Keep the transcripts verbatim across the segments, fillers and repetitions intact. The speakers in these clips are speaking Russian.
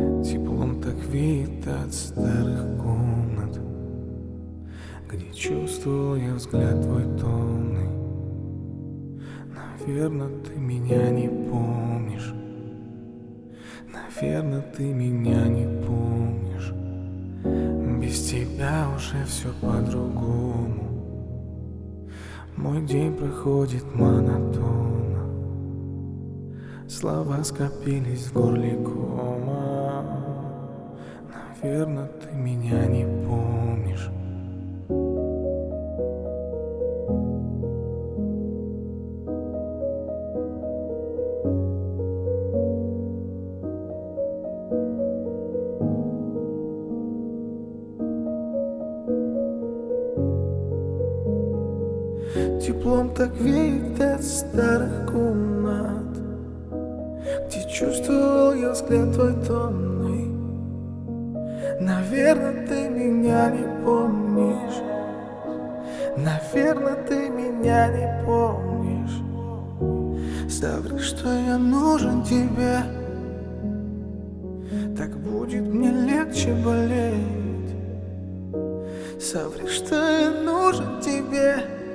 Теплом так веет от старых комнат, где чувствовал я взгляд твой томный. Наверно, ты меня не помнишь. Наверно, ты меня не помнишь. Без тебя уже все по-другому. Мой день проходит монотонно. Слова скопились в горле кома. Наверно, ты меня не помнишь. Теплом так веет от старых комнат, где чувствовал я взгляд твой томный. Наверно, ты меня не помнишь. Наверно, ты меня не помнишь. Соври, что я нужен тебе. Так будет мне легче болеть. Соври, что я нужен тебе.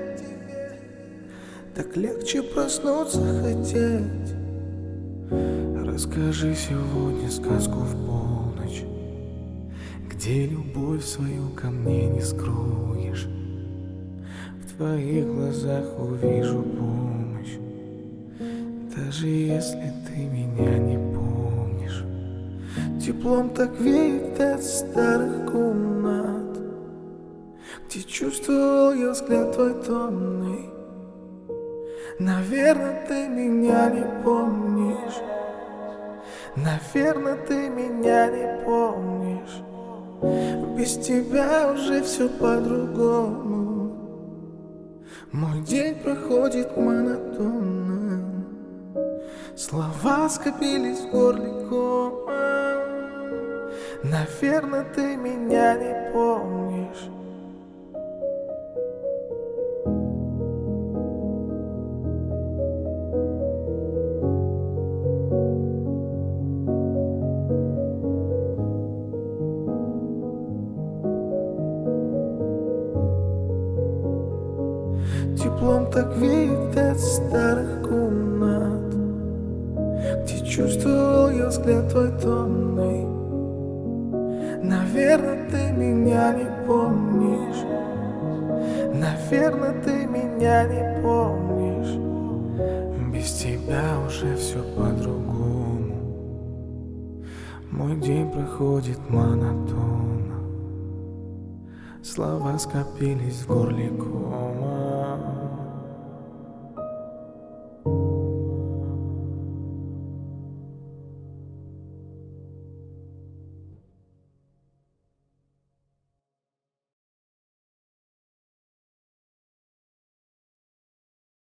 Так легче проснуться хотеть. Расскажи сегодня сказку в полночь, где любовь свою ко мне не скроешь. В твоих глазах увижу помощь, даже если ты меня не помнишь. Теплом так веет от старых комнат, где чувствовал я взгляд твой томный. Наверно, ты меня не помнишь. Наверно, ты меня не помнишь. Без тебя уже все по-другому. Мой день проходит монотонно. Слова скопились в горле кома. Наверно, ты меня не помнишь. Теплом так веет от старых комнат, где чувствовал я взгляд твой томный. Наверно, ты меня не помнишь. Наверно, ты меня не помнишь. Без тебя уже все по-другому. Мой день проходит монотонно. Слова скопились в горле кома.